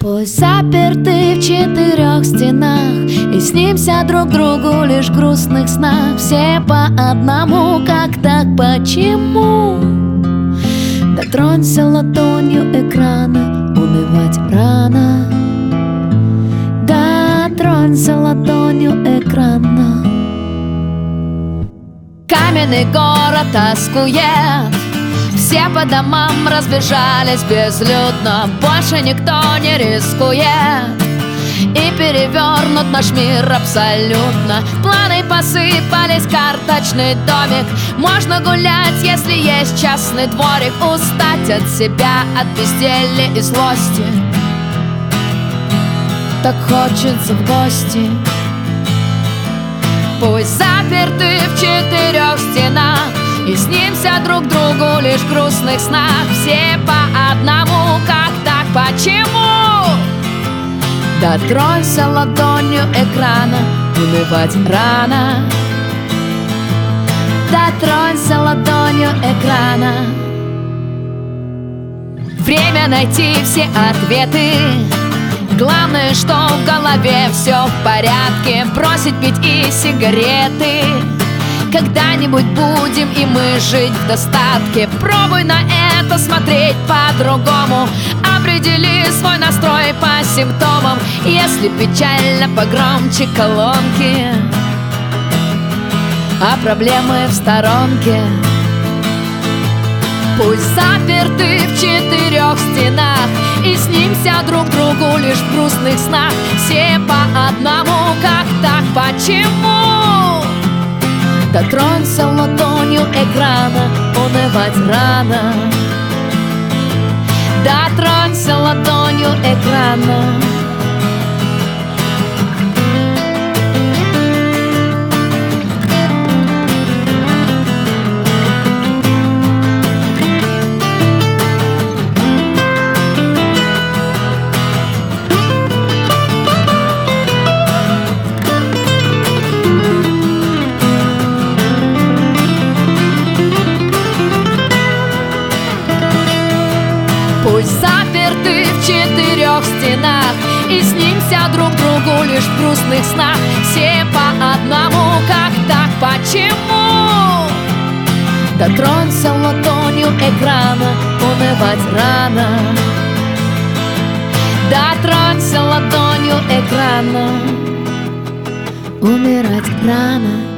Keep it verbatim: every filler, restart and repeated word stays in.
Пусть заперты в четырех стенах и снимся друг другу лишь в грустных снах. Все по одному, как так, почему? Дотронься ладонью экрана, унывать рано. Дотронься ладонью экрана. Каменный город тоскует, все по домам разбежались безлюдно. Больше никто не рискует, и перевернут наш мир абсолютно. Планы посыпались, карточный домик. Можно гулять, если есть частный дворик. Устать от себя, от безделья и злости. Так хочется в гости. Пусть заперты в четырех стенах и снимся друг другу лишь в грустных снах. Все по одному, как так, почему? Дотронься ладонью экрана, унывать рано. Дотронься ладонью экрана. Время найти все ответы. Главное, что в голове все в порядке. Бросить пить и сигареты. Когда-нибудь будем и мы жить в достатке. Пробуй на это смотреть по-другому. Определи свой настрой по симптомам. Если печально, погромче колонки, а проблемы в сторонке. Пусть заперты в четырех стенах и снимся друг другу лишь в грустных снах. Все по одному, как так, почему? Дотронься ладонью экрана, унывать рано. Дотронься ладонью экрана. Пусть заперты в четырех стенах и снимся друг другу лишь в грустных снах. Все по одному, как так, почему? Дотронься ладонью экрана, унывать рано. Дотронься ладонью экрана, умирать рано.